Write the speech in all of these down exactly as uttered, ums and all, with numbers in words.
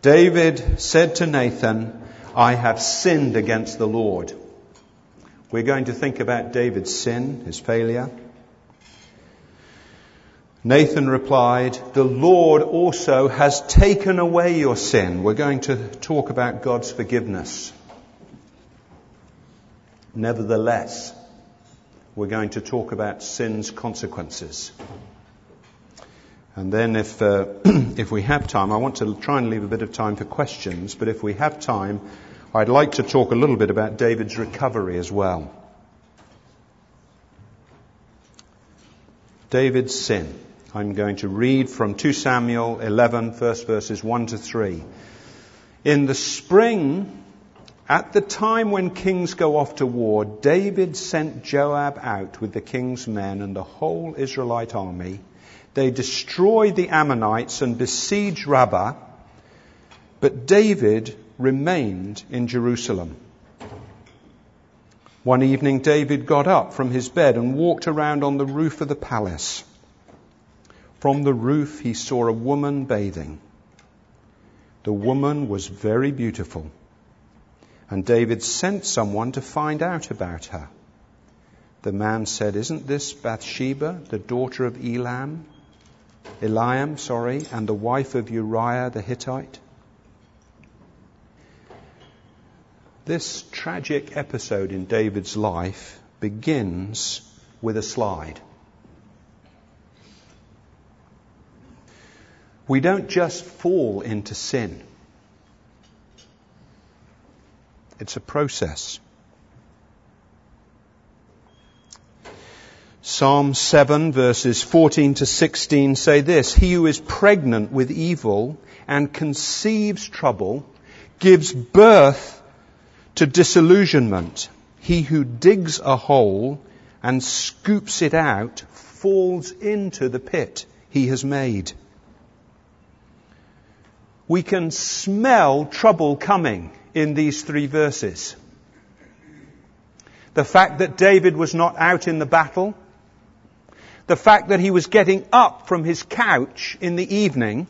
David said to Nathan, I have sinned against the Lord. We're going to think about David's sin, his failure. Nathan replied, the Lord also has taken away your sin. We're going to talk about God's forgiveness. Nevertheless, we're going to talk about sin's consequences. And then if uh, if we have time, I want to try and leave a bit of time for questions, but if we have time, I'd like to talk a little bit about David's recovery as well. David's sin. I'm going to read from Second Samuel eleven, first verses one to three. In the spring, at the time when kings go off to war, David sent Joab out with the king's men and the whole Israelite army. They destroyed the Ammonites and besieged Rabbah, but David remained in Jerusalem. One evening, David got up from his bed and walked around on the roof of the palace. From the roof, he saw a woman bathing. The woman was very beautiful, and David sent someone to find out about her. The man said, isn't this Bathsheba, the daughter of Elam? Eliam, sorry, and the wife of Uriah the Hittite? This tragic episode in David's life begins with a slide. We don't just fall into sin. It's a process. Psalm seven verses fourteen to sixteen say this, he who is pregnant with evil and conceives trouble gives birth to disillusionment. He who digs a hole and scoops it out falls into the pit he has made. We can smell trouble coming in these three verses. The fact that David was not out in the battle, the fact that he was getting up from his couch in the evening,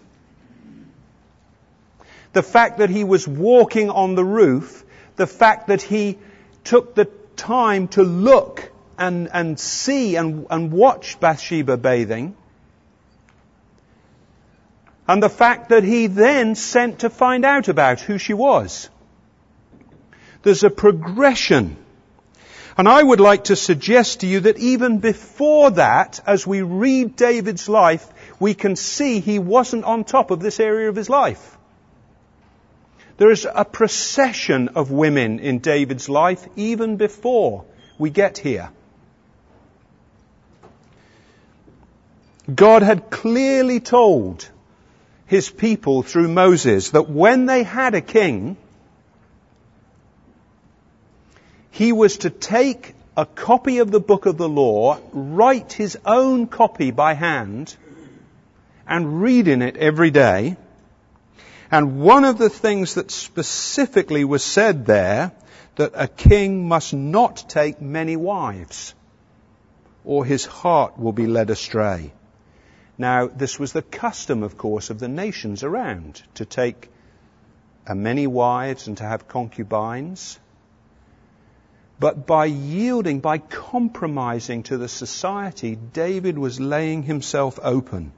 the fact that he was walking on the roof, the fact that he took the time to look and, and see and, and watch Bathsheba bathing, and the fact that he then sent to find out about who she was. There's a progression. And I would like to suggest to you that even before that, as we read David's life, we can see he wasn't on top of this area of his life. There is a procession of women in David's life even before we get here. God had clearly told his people through Moses that when they had a king, he was to take a copy of the book of the law, write his own copy by hand, and read in it every day. And one of the things that specifically was said there, that a king must not take many wives, or his heart will be led astray. Now, this was the custom, of course, of the nations around, to take uh, many wives and to have concubines. But by yielding, by compromising to the society, David was laying himself open.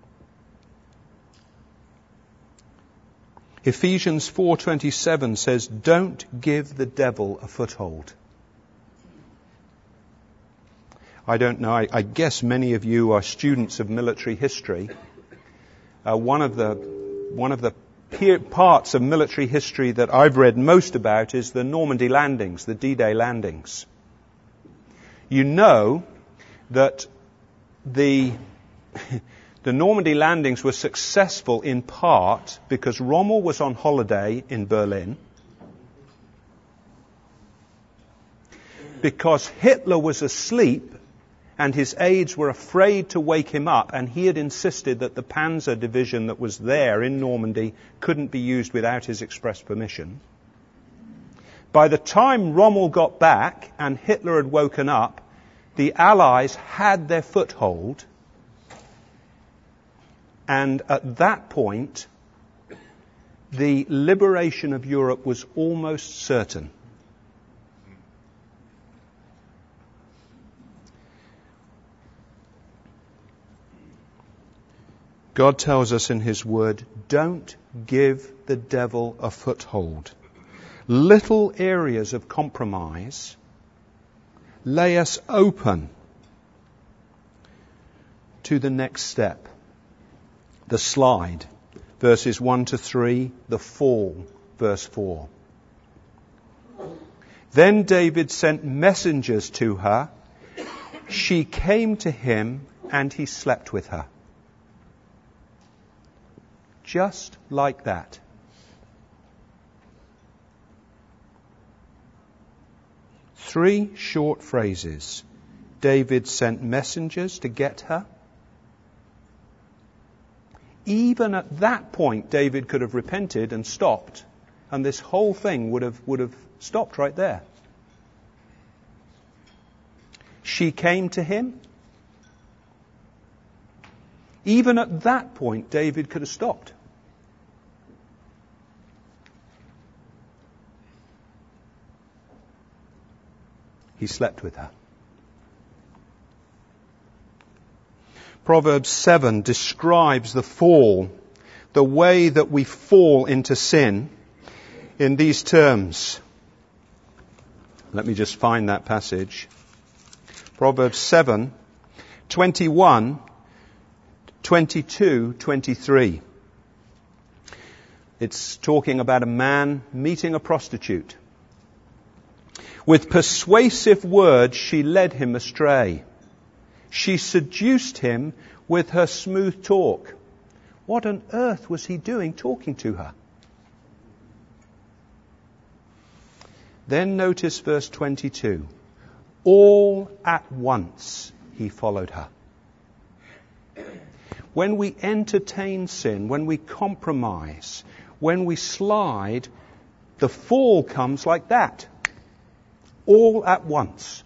Ephesians four twenty-seven says, don't give the devil a foothold. I don't know, I, I guess many of you are students of military history. Uh, one of the one of the peer, parts of military history that I've read most about is the Normandy landings, the D-Day landings. You know that the the Normandy landings were successful in part because Rommel was on holiday in Berlin, because Hitler was asleep and his aides were afraid to wake him up, and he had insisted that the Panzer division that was there in Normandy couldn't be used without his express permission. By the time Rommel got back and Hitler had woken up, the Allies had their foothold, and at that point, the liberation of Europe was almost certain. God tells us in His Word, don't give the devil a foothold. Little areas of compromise lay us open to the next step. The slide, verses one to three, the fall, verse four. Then David sent messengers to her. She came to him and he slept with her. Just like that. Three short phrases. David sent messengers to get her. Even at that point, David could have repented and stopped, and this whole thing would have, would have stopped right there. She came to him. Even at that point, David could have stopped. He slept with her. Proverbs seven describes the fall, the way that we fall into sin, in these terms. Let me just find that passage. Proverbs seven, twenty-one, twenty-two, twenty-three. It's talking about a man meeting a prostitute. With persuasive words, she led him astray. She seduced him with her smooth talk. What on earth was he doing talking to her? Then notice verse twenty-two. All at once he followed her. When we entertain sin, when we compromise, when we slide, the fall comes like that. All at once.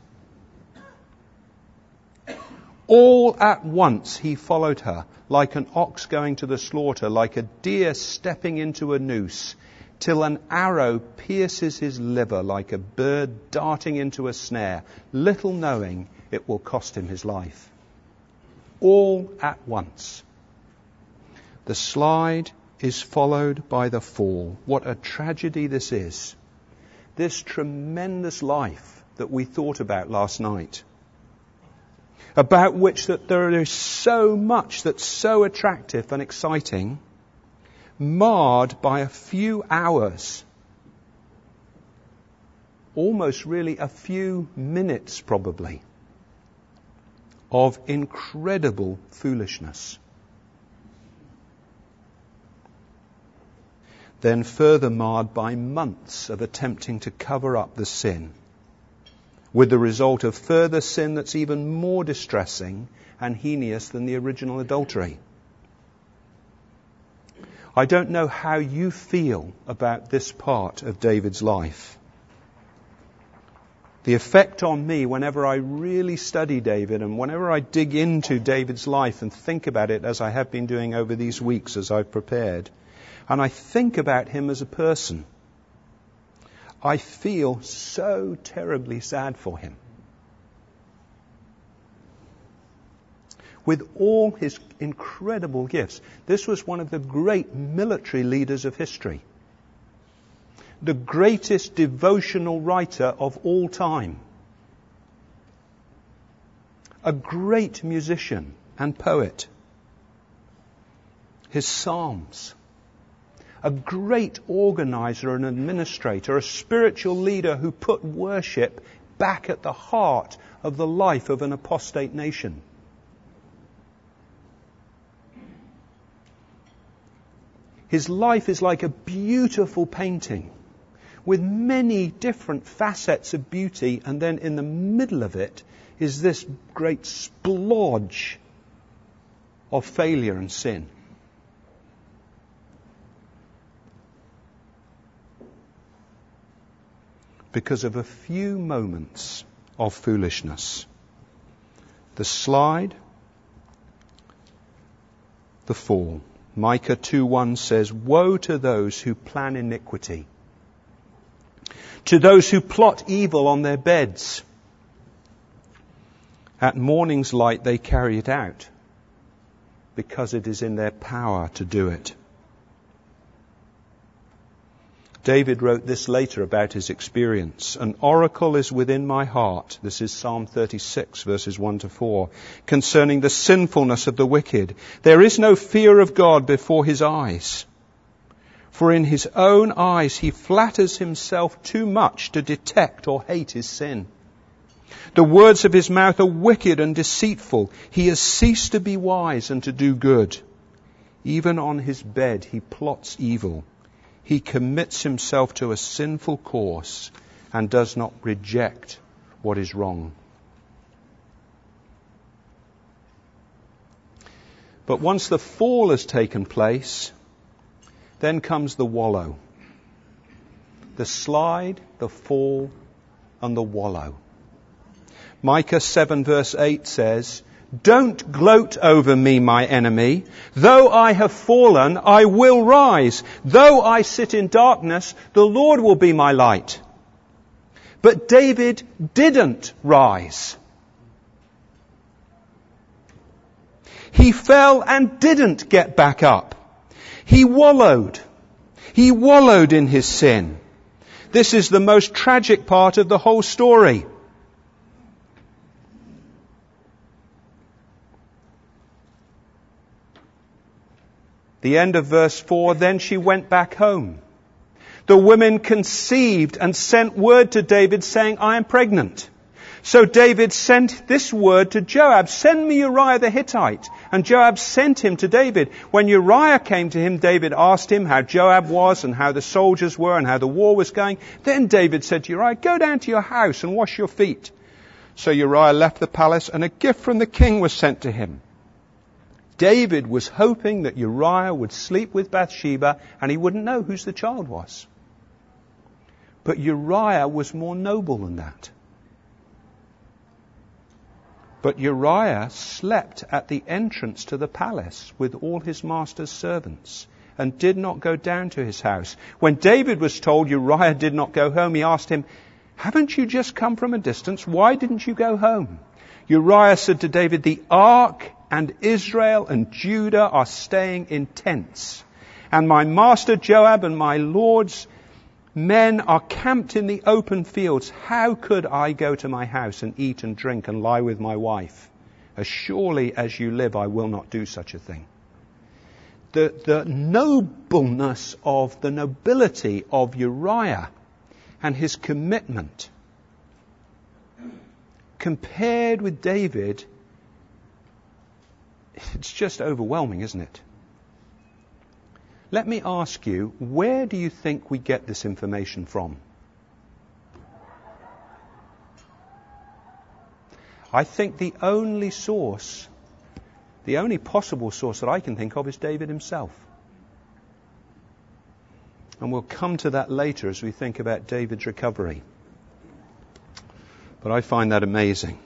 All at once he followed her, like an ox going to the slaughter, like a deer stepping into a noose, till an arrow pierces his liver, like a bird darting into a snare, little knowing it will cost him his life. All at once. The slide is followed by the fall. What a tragedy this is. This tremendous life that we thought about last night, about which that there is so much that's so attractive and exciting, marred by a few hours, almost really a few minutes probably, of incredible foolishness. Then further marred by months of attempting to cover up the sin, with the result of further sin that's even more distressing and heinous than the original adultery. I don't know how you feel about this part of David's life. The effect on me whenever I really study David and whenever I dig into David's life and think about it, as I have been doing over these weeks as I've prepared, and I think about him as a person, I feel so terribly sad for him. With all his incredible gifts, this was one of the great military leaders of history. The greatest devotional writer of all time. A great musician and poet. His psalms. A great organizer and administrator, a spiritual leader who put worship back at the heart of the life of an apostate nation. His life is like a beautiful painting with many different facets of beauty, and then in the middle of it is this great splodge of failure and sin. Because of a few moments of foolishness. The slide, the fall. Micah two one says, "Woe to those who plan iniquity, to those who plot evil on their beds. At morning's light they carry it out, because it is in their power to do it." David wrote this later about his experience. "An oracle is within my heart," this is Psalm thirty-six, verses one to four, "concerning the sinfulness of the wicked. There is no fear of God before his eyes. For in his own eyes he flatters himself too much to detect or hate his sin. The words of his mouth are wicked and deceitful. He has ceased to be wise and to do good. Even on his bed he plots evil. He commits himself to a sinful course and does not reject what is wrong." But once the fall has taken place, then comes the wallow. The slide, the fall, and the wallow. Micah seven verse eight says, "Don't gloat over me, my enemy. Though I have fallen, I will rise. Though I sit in darkness, the Lord will be my light." But David didn't rise. He fell and didn't get back up. He wallowed. He wallowed in his sin. This is the most tragic part of the whole story. The end of verse four, "Then she went back home. The women conceived and sent word to David saying, 'I am pregnant.' So David sent this word to Joab, 'Send me Uriah the Hittite.' And Joab sent him to David. When Uriah came to him, David asked him how Joab was and how the soldiers were and how the war was going. Then David said to Uriah, 'Go down to your house and wash your feet.' So Uriah left the palace, and a gift from the king was sent to him. David was hoping that Uriah would sleep with Bathsheba and he wouldn't know whose the child was. But Uriah was more noble than that. But Uriah slept at the entrance to the palace with all his master's servants and did not go down to his house. When David was told Uriah did not go home, he asked him, 'Haven't you just come from a distance? Why didn't you go home?' Uriah said to David, 'The ark and Israel and Judah are staying in tents, and my master Joab and my lord's men are camped in the open fields. How could I go to my house and eat and drink and lie with my wife? As surely as you live, I will not do such a thing.'" The, the nobleness of the nobility of Uriah and his commitment compared with David, it's just overwhelming, isn't it? Let me ask you, where do you think we get this information from? I think the only source, the only possible source that I can think of is David himself. And we'll come to that later as we think about David's recovery. But I find that amazing.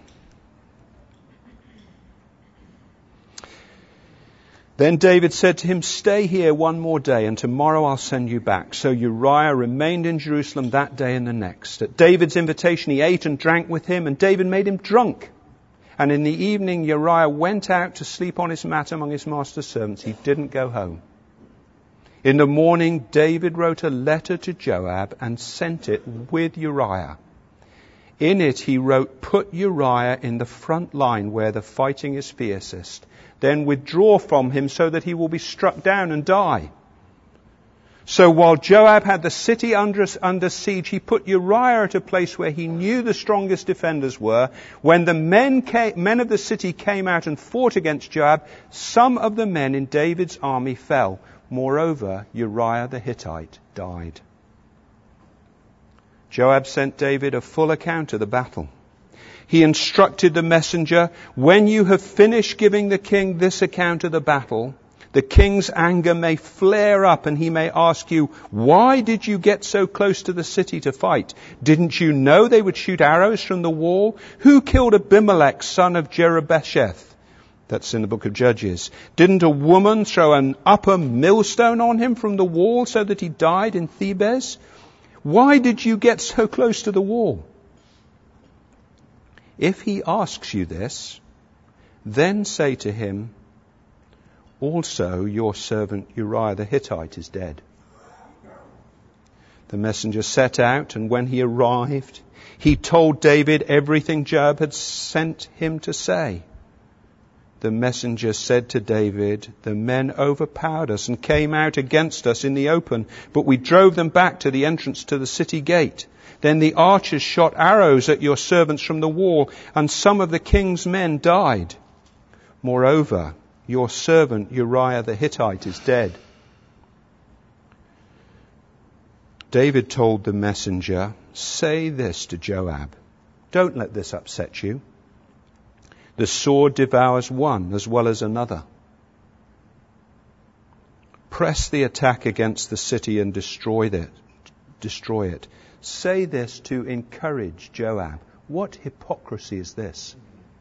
Then David said to him, "Stay here one more day, and tomorrow I'll send you back." So Uriah remained in Jerusalem that day and the next. At David's invitation, he ate and drank with him, and David made him drunk. And in the evening, Uriah went out to sleep on his mat among his master's servants. He didn't go home. In the morning, David wrote a letter to Joab and sent it with Uriah. In it, he wrote, "Put Uriah in the front line where the fighting is fiercest. Then withdraw from him so that he will be struck down and die." So while Joab had the city under, under siege, he put Uriah at a place where he knew the strongest defenders were. When the men, came, men of the city came out and fought against Joab, some of the men in David's army fell. Moreover, Uriah the Hittite died. Joab sent David a full account of the battle. He instructed the messenger, "When you have finished giving the king this account of the battle, the king's anger may flare up and he may ask you, 'Why did you get so close to the city to fight? Didn't you know they would shoot arrows from the wall? Who killed Abimelech, son of Jerubbesheth? That's in the book of Judges. Didn't a woman throw an upper millstone on him from the wall so that he died in Thebez? Why did you get so close to the wall? If he asks you this, then say to him, also your servant Uriah the Hittite is dead. The messenger set out, and when he arrived, he told David everything Joab had sent him to say. The messenger said to David, the men overpowered us and came out against us in the open, but we drove them back to the entrance to the city gate. Then the archers shot arrows at your servants from the wall, and some of the king's men died. Moreover, your servant Uriah the Hittite is dead. David told the messenger, say this to Joab, don't let this upset you. The sword devours one as well as another. Press the attack against the city and destroy it. Destroy it. Say this to encourage Joab. What hypocrisy is this?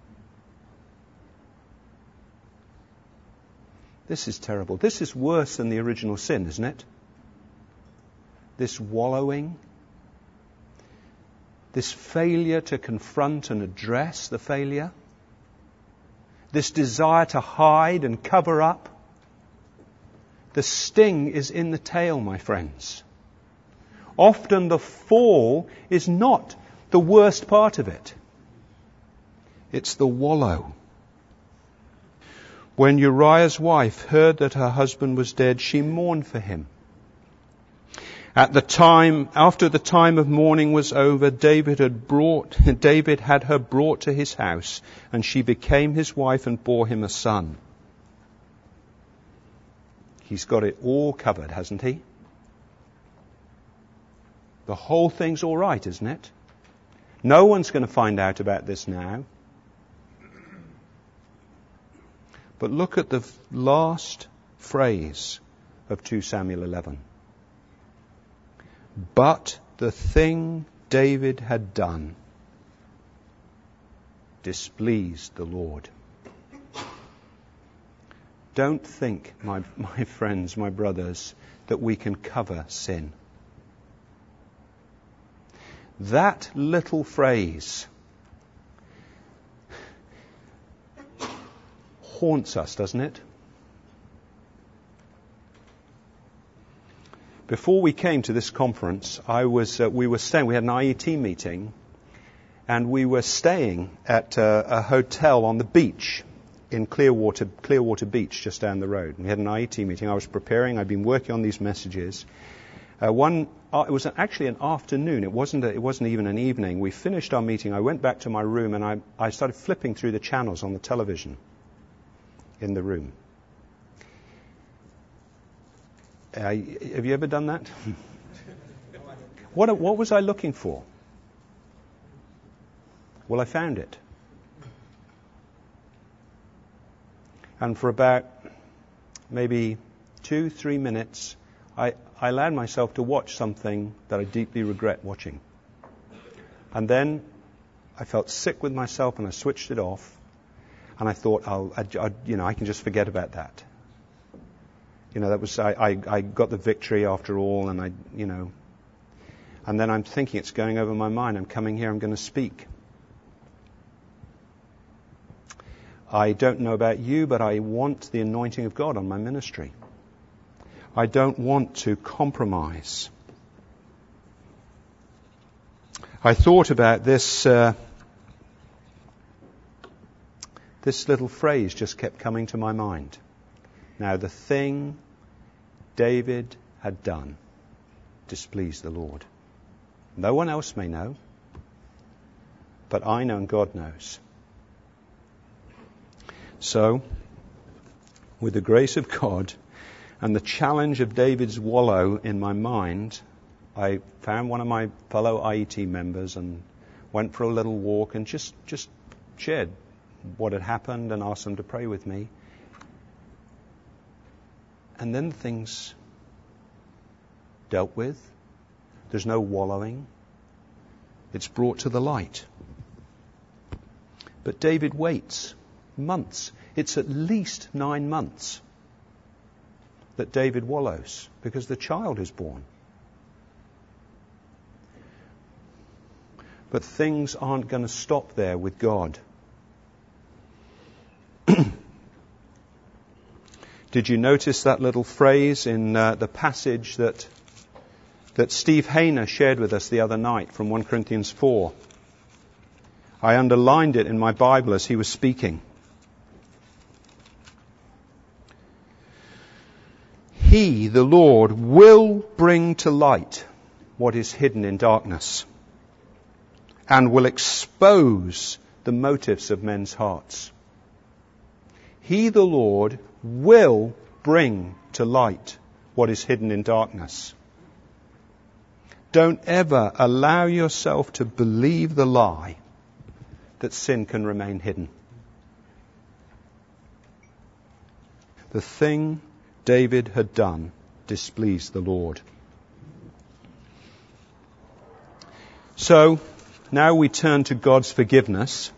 This is terrible. This is worse than the original sin, isn't it? This wallowing, this failure to confront and address the failure, this desire to hide and cover up. The sting is in the tail, my friends. Often the fall is not the worst part of it. It's the wallow. When Uriah's wife heard that her husband was dead, she mourned for him. At the time, after the time of mourning was over, David had brought, David had her brought to his house, and she became his wife and bore him a son. He's got it all covered, hasn't he? The whole thing's all right, isn't it? No one's going to find out about this now. But look at the last phrase of Second Samuel eleven. But the thing David had done displeased the Lord. Don't think, my, my friends, my brothers, that we can cover sin. That little phrase haunts us, doesn't it? Before we came to this conference, I was uh, we were staying. We had an I E T meeting, and we were staying at uh, a hotel on the beach in Clearwater, Clearwater Beach, just down the road. We had an I E T meeting. I was preparing. I'd been working on these messages. Uh, one, uh, it was actually an afternoon. It wasn't. A, it wasn't even an evening. We finished our meeting. I went back to my room, and I, I started flipping through the channels on the television in the room. Uh, have you ever done that? what, what was I looking for? Well, I found it. And for about maybe two, three minutes, I, I allowed myself to watch something that I deeply regret watching. And then I felt sick with myself, and I switched it off. And I thought, I'll, I, I, you know, I can just forget about that. You know, that was, I, I, I got the victory after all, and I, you know. And then I'm thinking, it's going over my mind. I'm coming here, I'm going to speak. I don't know about you, but I want the anointing of God on my ministry. I don't want to compromise. I thought about this, uh, this little phrase just kept coming to my mind. Now, the thing David had done displeased the Lord. No one else may know, but I know and God knows. So, with the grace of God and the challenge of David's wallow in my mind, I found one of my fellow I E T members and went for a little walk and just, just shared what had happened and asked them to pray with me. And then things dealt with. There's no wallowing. It's brought to the light. But David waits months. It's at least nine months that David wallows because the child is born. But things aren't going to stop there with God. Did you notice that little phrase in uh, the passage that that Steve Hayner shared with us the other night from First Corinthians four? I underlined it in my Bible as he was speaking. He, the Lord, will bring to light what is hidden in darkness and will expose the motives of men's hearts. He, the Lord, will bring to light what is hidden in darkness. Don't ever allow yourself to believe the lie that sin can remain hidden. The thing David had done displeased the Lord. So, now we turn to God's forgiveness.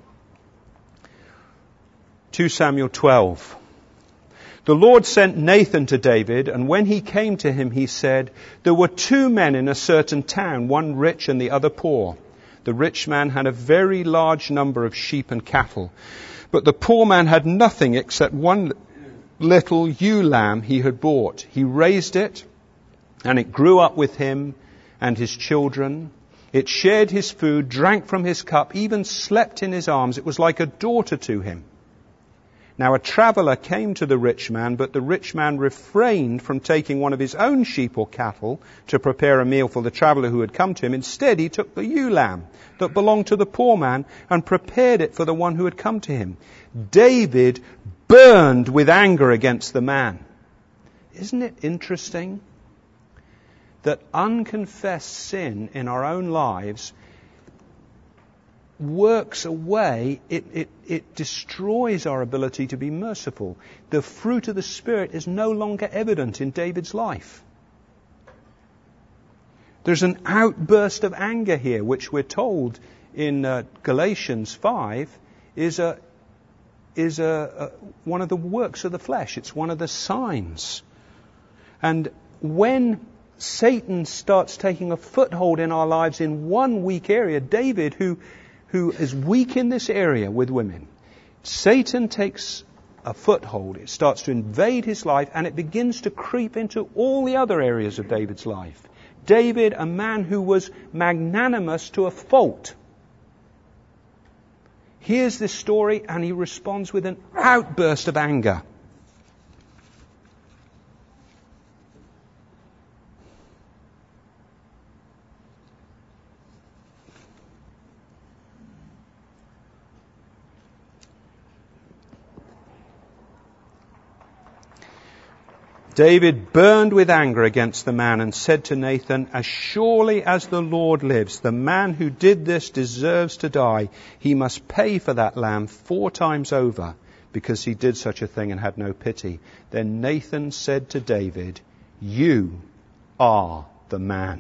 Second Samuel twelve. The Lord sent Nathan to David, and when he came to him, he said, there were two men in a certain town, one rich and the other poor. The rich man had a very large number of sheep and cattle, but the poor man had nothing except one little ewe lamb he had bought. He raised it, and it grew up with him and his children. It shared his food, drank from his cup, even slept in his arms. It was like a daughter to him. Now a traveller came to the rich man, but the rich man refrained from taking one of his own sheep or cattle to prepare a meal for the traveller who had come to him. Instead, he took the ewe lamb that belonged to the poor man and prepared it for the one who had come to him. David burned with anger against the man. Isn't it interesting that unconfessed sin in our own lives works away, it, it, it destroys our ability to be merciful. The fruit of the Spirit is no longer evident in David's life. There's an outburst of anger here, which we're told in uh, Galatians five is a is a, a one of the works of the flesh. It's one of the signs. And when Satan starts taking a foothold in our lives in one weak area, David, who who is weak in this area with women, Satan takes a foothold. It starts to invade his life, and it begins to creep into all the other areas of David's life. David, a man who was magnanimous to a fault, hears this story and he responds with an outburst of anger. David burned with anger against the man and said to Nathan, as surely as the Lord lives, the man who did this deserves to die. He must pay for that lamb four times over because he did such a thing and had no pity. Then Nathan said to David, you are the man.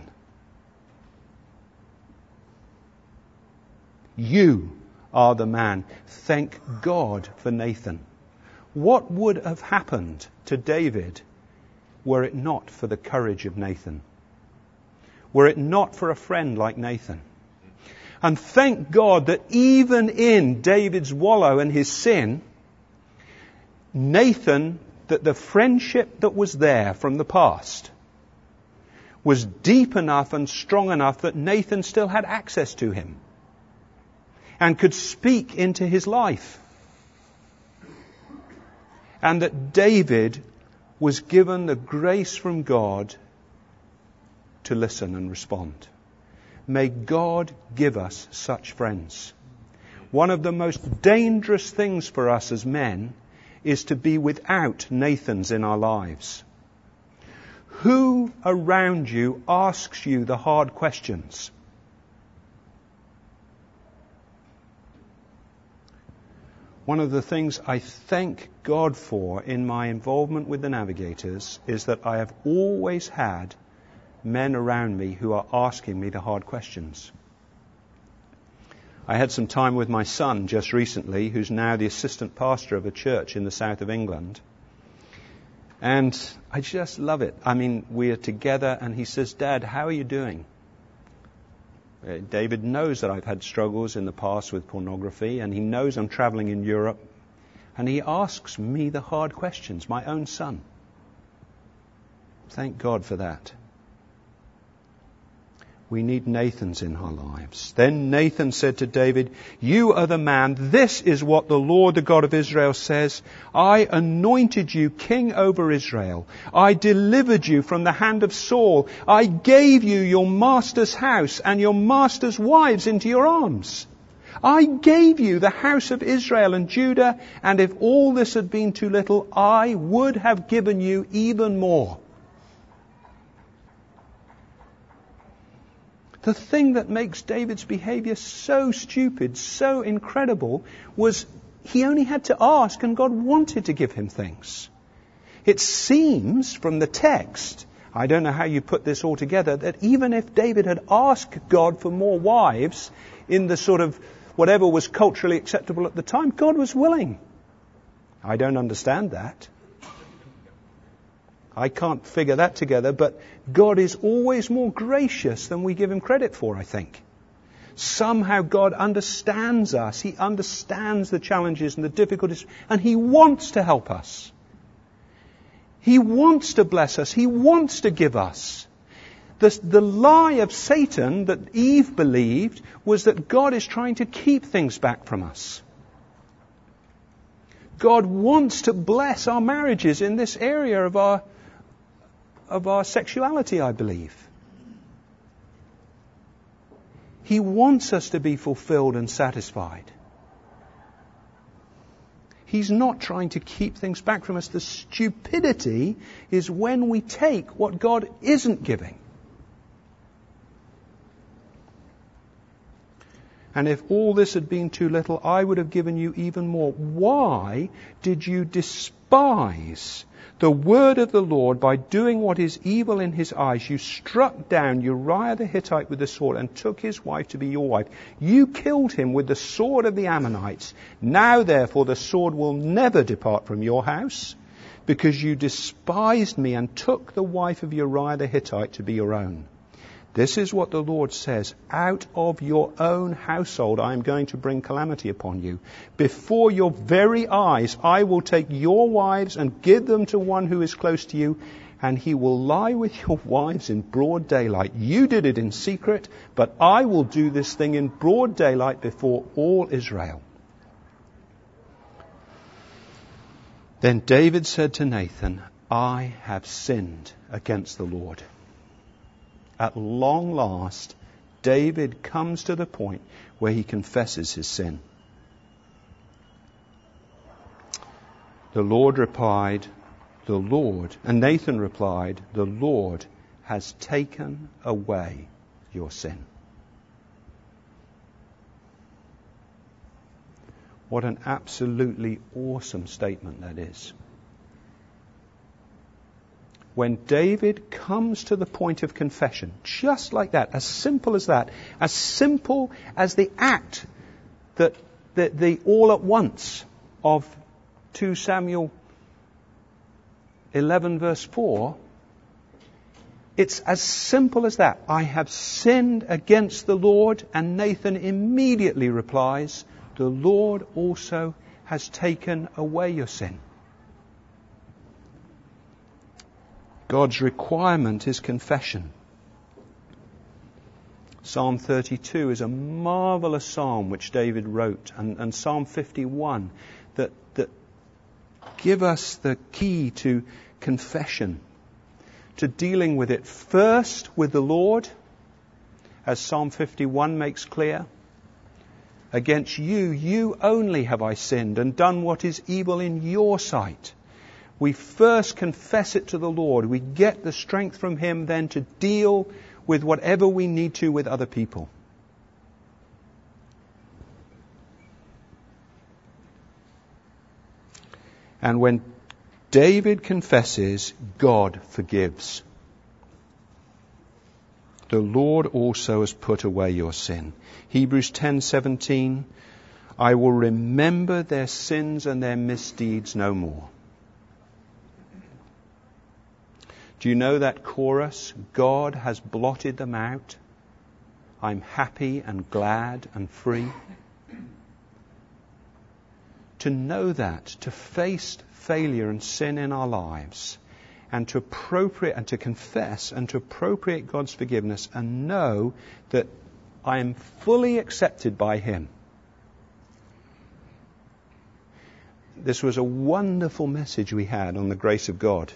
You are the man. Thank God for Nathan. What would have happened to David were it not for the courage of Nathan? Were it not for a friend like Nathan? And thank God that even in David's wallow and his sin, Nathan, that the friendship that was there from the past was deep enough and strong enough that Nathan still had access to him and could speak into his life. And that David was given the grace from God to listen and respond. May God give us such friends. One of the most dangerous things for us as men is to be without Nathans in our lives. Who around you asks you the hard questions? One of the things I thank God for in my involvement with the Navigators is that I have always had men around me who are asking me the hard questions. I had some time with my son just recently, who's now the assistant pastor of a church in the south of England. And I just love it. I mean, we are together and he says, "Dad, how are you doing?" Uh, David knows that I've had struggles in the past with pornography, and he knows I'm traveling in Europe. And he asks me the hard questions, my own son. Thank God for that. We need Nathans in our lives. Then Nathan said to David, "You are the man. This is what the Lord, the God of Israel, says. I anointed you king over Israel. I delivered you from the hand of Saul. I gave you your master's house and your master's wives into your arms. I gave you the house of Israel and Judah, and if all this had been too little, I would have given you even more." The thing that makes David's behavior so stupid, so incredible, was he only had to ask and God wanted to give him things. It seems from the text, I don't know how you put this all together, that even if David had asked God for more wives in the sort of whatever was culturally acceptable at the time, God was willing. I don't understand that. I can't figure that together, but God is always more gracious than we give him credit for, I think. Somehow God understands us. He understands the challenges and the difficulties, and he wants to help us. He wants to bless us. He wants to give us. The, the lie of Satan that Eve believed was that God is trying to keep things back from us. God wants to bless our marriages in this area of our of our sexuality, I believe. He wants us to be fulfilled and satisfied. He's not trying to keep things back from us. The stupidity is when we take what God isn't giving. And if all this had been too little, I would have given you even more. Why did you despise the word of the Lord by doing what is evil in his eyes? You struck down Uriah the Hittite with the sword and took his wife to be your wife. You killed him with the sword of the Ammonites. Now, therefore, the sword will never depart from your house, because you despised me and took the wife of Uriah the Hittite to be your own. This is what the Lord says. Out of your own household I am going to bring calamity upon you. Before your very eyes I will take your wives and give them to one who is close to you, and he will lie with your wives in broad daylight. You did it in secret, but I will do this thing in broad daylight before all Israel. Then David said to Nathan, I have sinned against the Lord. At long last, David comes to the point where he confesses his sin. The Lord replied, the Lord, and Nathan replied, the Lord has taken away your sin. What an absolutely awesome statement that is. When David comes to the point of confession, just like that, as simple as that, as simple as the act that the, the all at once of Second Samuel eleven verse four, it's as simple as that. I have sinned against the Lord, and Nathan immediately replies, the Lord also has taken away your sin. God's requirement is confession. Psalm thirty-two is a marvelous psalm which David wrote, and, and Psalm fifty-one that, that give us the key to confession, to dealing with it first with the Lord, as Psalm fifty-one makes clear. Against you, you only have I sinned and done what is evil in your sight. We first confess it to the Lord. We get the strength from him then to deal with whatever we need to with other people. And when David confesses, God forgives. The Lord also has put away your sin. Hebrews ten seventeen, I will remember their sins and their misdeeds no more. Do you know that chorus? God has blotted them out. I'm happy and glad and free. To know that, to face failure and sin in our lives, and to appropriate and to confess and to appropriate God's forgiveness and know that I am fully accepted by Him. This was a wonderful message we had on the grace of God.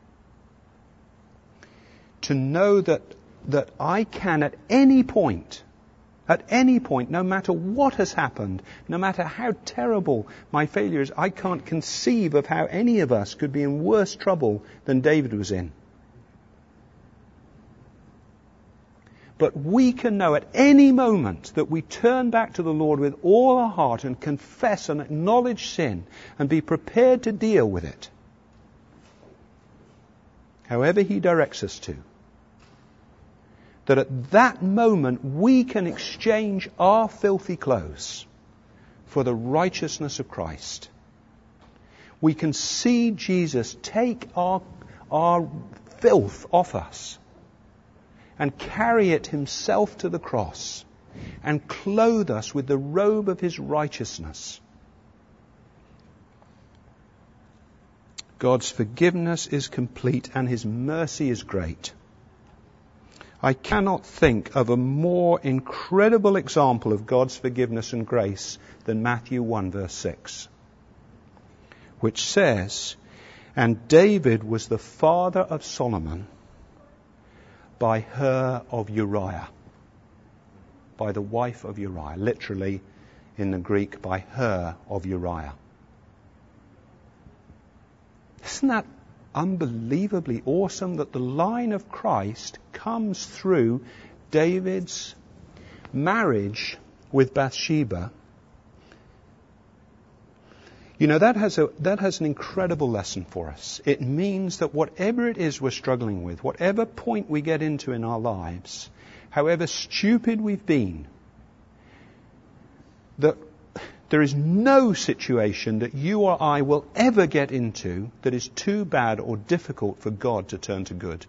To know that that I can at any point, at any point, no matter what has happened, no matter how terrible my failure is, I can't conceive of how any of us could be in worse trouble than David was in. But we can know at any moment that we turn back to the Lord with all our heart and confess and acknowledge sin and be prepared to deal with it, however He directs us to. That at that moment we can exchange our filthy clothes for the righteousness of Christ. We can see Jesus take our, our filth off us and carry it Himself to the cross and clothe us with the robe of His righteousness. God's forgiveness is complete and His mercy is great. I cannot think of a more incredible example of God's forgiveness and grace than Matthew one verse six, which says, and David was the father of Solomon by her of Uriah, by the wife of Uriah, literally in the Greek, by her of Uriah. Isn't that unbelievably awesome that the line of Christ comes through David's marriage with Bathsheba? You know, that has a that has an incredible lesson for us. It means that whatever it is we're struggling with, whatever point we get into in our lives, however stupid we've been, that there is no situation that you or I will ever get into that is too bad or difficult for God to turn to good.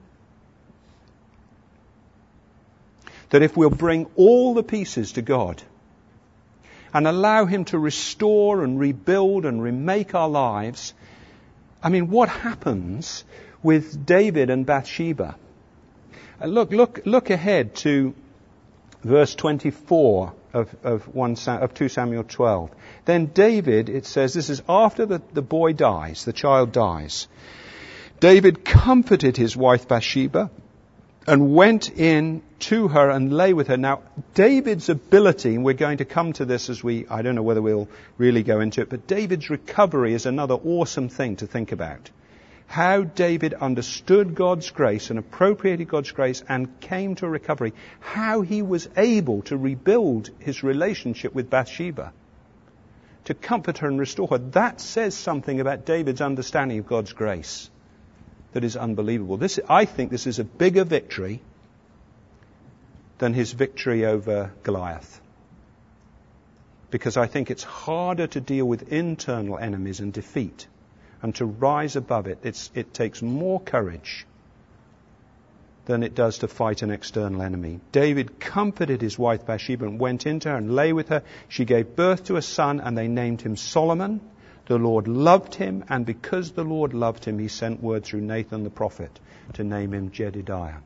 That if we'll bring all the pieces to God and allow Him to restore and rebuild and remake our lives, I mean, what happens with David and Bathsheba? Uh, look, look, look ahead to verse twenty-four of, of, one, of two Samuel twelve. Then David, it says, this is after the, the boy dies, the child dies. David comforted his wife Bathsheba and went in to her and lay with her. Now, David's ability, and we're going to come to this as we, I don't know whether we'll really go into it, but David's recovery is another awesome thing to think about. How David understood God's grace and appropriated God's grace and came to recovery. How he was able to rebuild his relationship with Bathsheba, to comfort her and restore her. That says something about David's understanding of God's grace that is unbelievable. This, I think this is a bigger victory than his victory over Goliath. Because I think it's harder to deal with internal enemies and defeat. And to rise above it, it's, it takes more courage than it does to fight an external enemy. David comforted his wife Bathsheba and went into her and lay with her. She gave birth to a son and they named him Solomon. The Lord loved him, and because the Lord loved him, He sent word through Nathan the prophet to name him Jedidiah.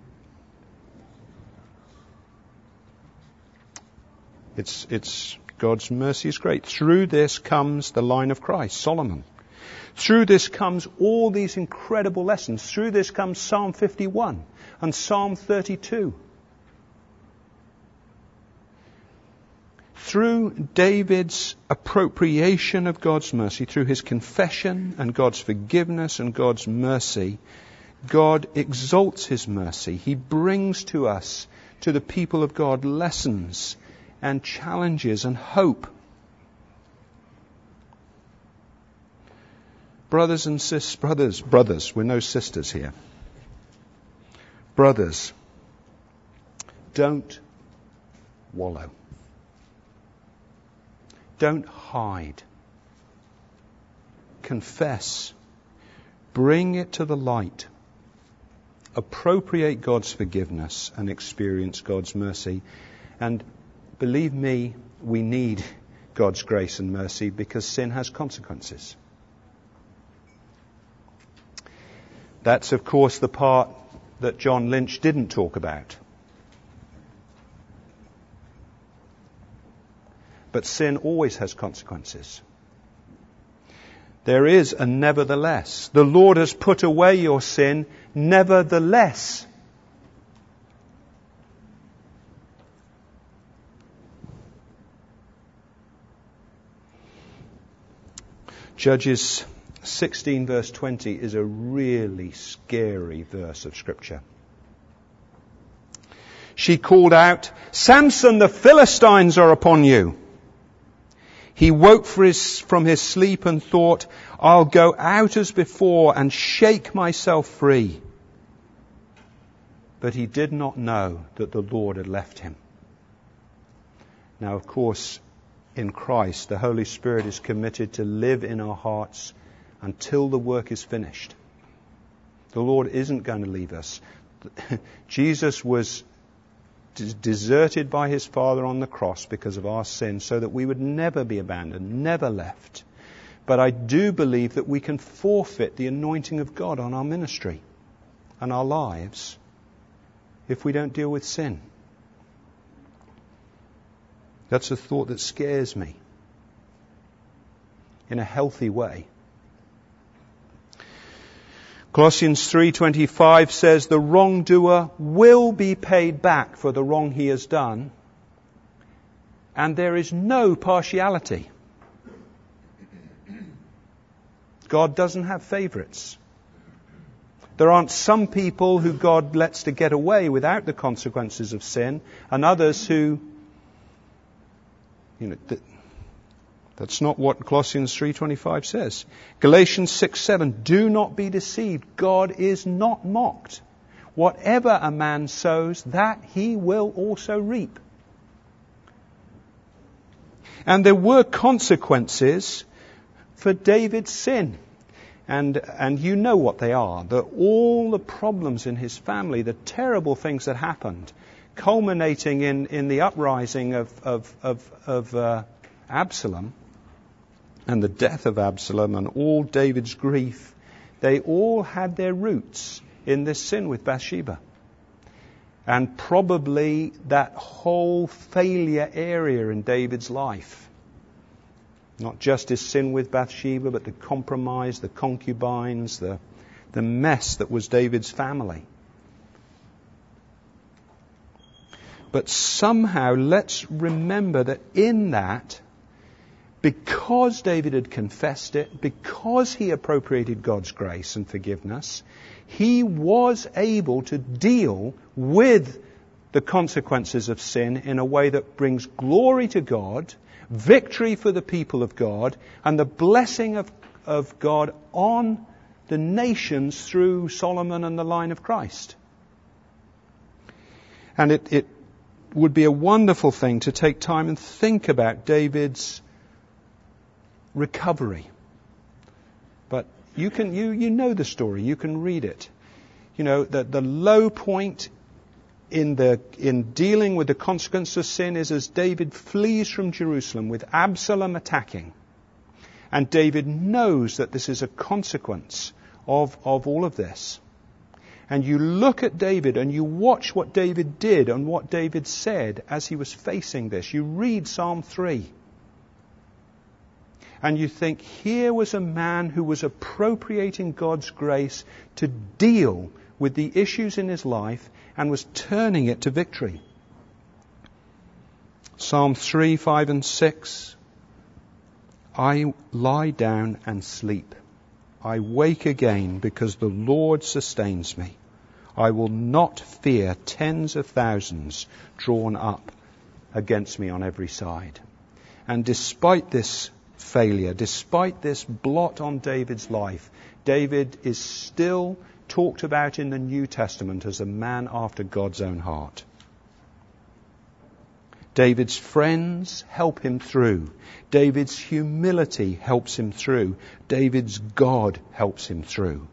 It's, it's God's mercy is great. Through this comes the line of Christ, Solomon. Through this comes all these incredible lessons. Through this comes Psalm fifty-one and Psalm thirty-two. Through David's appropriation of God's mercy, through his confession and God's forgiveness and God's mercy, God exalts His mercy. He brings to us, to the people of God, lessons and challenges and hope. Brothers and sis, brothers, brothers, we're no sisters here. Brothers, don't wallow. Don't hide. Confess. Bring it to the light. Appropriate God's forgiveness and experience God's mercy. And believe me, we need God's grace and mercy because sin has consequences. That's, of course, the part that John Lynch didn't talk about. But sin always has consequences. There is a nevertheless. The Lord has put away your sin, nevertheless. Judges sixteen verse twenty is a really scary verse of Scripture. She called out, "Samson, the Philistines are upon you." He woke for his, from his sleep and thought, "I'll go out as before and shake myself free." But he did not know that the Lord had left him. Now, of course, in Christ, the Holy Spirit is committed to live in our hearts until the work is finished. The Lord isn't going to leave us. Jesus was deserted by his Father on the cross because of our sin so that we would never be abandoned, never left. But I do believe that we can forfeit the anointing of God on our ministry and our lives if we don't deal with sin. That's a thought that scares me in a healthy way. Colossians three twenty-five says, "The wrongdoer will be paid back for the wrong he has done, and there is no partiality." God doesn't have favourites. There aren't some people who God lets to get away without the consequences of sin, and others who, you know, th- that's not what Colossians three twenty-five says. Galatians six seven, "Do not be deceived. God is not mocked. Whatever a man sows, that he will also reap." And there were consequences for David's sin. And and you know what they are. The, all the problems in his family, the terrible things that happened, culminating in, in the uprising of, of, of, of uh, Absalom, and the death of Absalom, and all David's grief, they all had their roots in this sin with Bathsheba. And probably that whole failure area in David's life. Not just his sin with Bathsheba, but the compromise, the concubines, the, the mess that was David's family. But somehow, let's remember that in that, because David had confessed it, because he appropriated God's grace and forgiveness, he was able to deal with the consequences of sin in a way that brings glory to God, victory for the people of God, and the blessing of, of God on the nations through Solomon and the line of Christ. And it, it would be a wonderful thing to take time and think about David's recovery. But you can you you know the story, you can read it. You know, the the low point in the in dealing with the consequence of sin is as David flees from Jerusalem with Absalom attacking. And David knows that this is a consequence of, of all of this. And you look at David and you watch what David did and what David said as he was facing this. You read Psalm three. And you think, here was a man who was appropriating God's grace to deal with the issues in his life and was turning it to victory. Psalm three, five and six. I lie down and sleep. I wake again because the Lord sustains me. I will not fear tens of thousands drawn up against me on every side. And despite this failure, despite this blot on David's life, David is still talked about in the New Testament as a man after God's own heart. David's friends help him through. David's humility helps him through. David's God helps him through.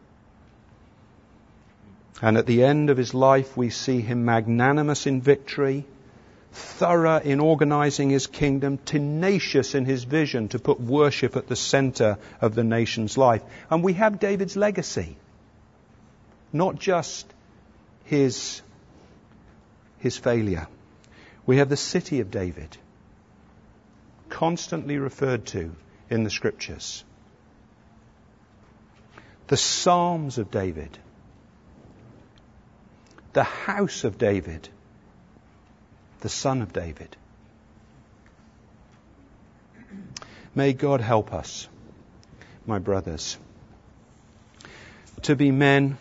And at the end of his life, we see him magnanimous in victory, thorough in organizing his kingdom, tenacious in his vision to put worship at the center of the nation's life. And we have David's legacy, not just his, his failure. We have the city of David, constantly referred to in the Scriptures. The Psalms of David. The house of David. The son of David. May God help us, my brothers, to be men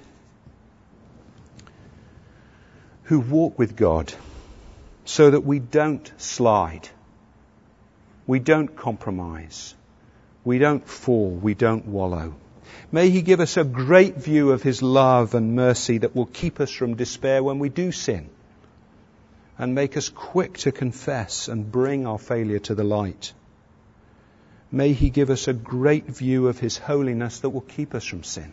who walk with God, so that we don't slide, we don't compromise, we don't fall, we don't wallow. May He give us a great view of His love and mercy that will keep us from despair when we do sin, and make us quick to confess and bring our failure to the light. May He give us a great view of His holiness that will keep us from sin,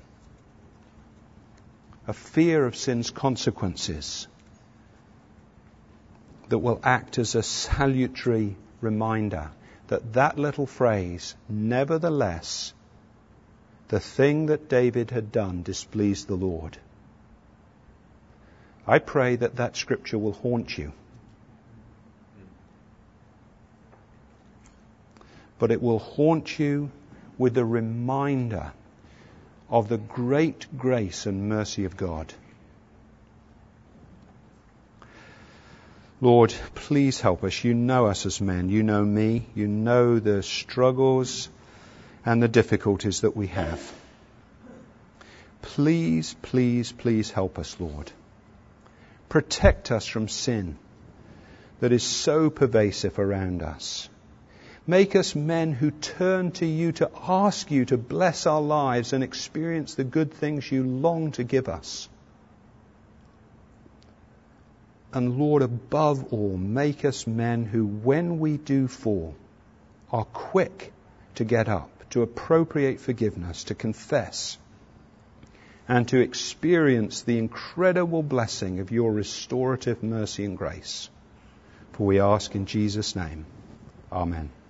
a fear of sin's consequences that will act as a salutary reminder that that little phrase, nevertheless, the thing that David had done displeased the Lord. I pray that that scripture will haunt you. But it will haunt you with the reminder of the great grace and mercy of God. Lord, please help us. You know us as men. You know me. You know the struggles and the difficulties that we have. Please, please, please help us, Lord. Protect us from sin that is so pervasive around us. Make us men who turn to you to ask you to bless our lives and experience the good things you long to give us. And Lord, above all, make us men who, when we do fall, are quick to get up, to appropriate forgiveness, to confess, and to experience the incredible blessing of your restorative mercy and grace. For we ask in Jesus' name. Amen.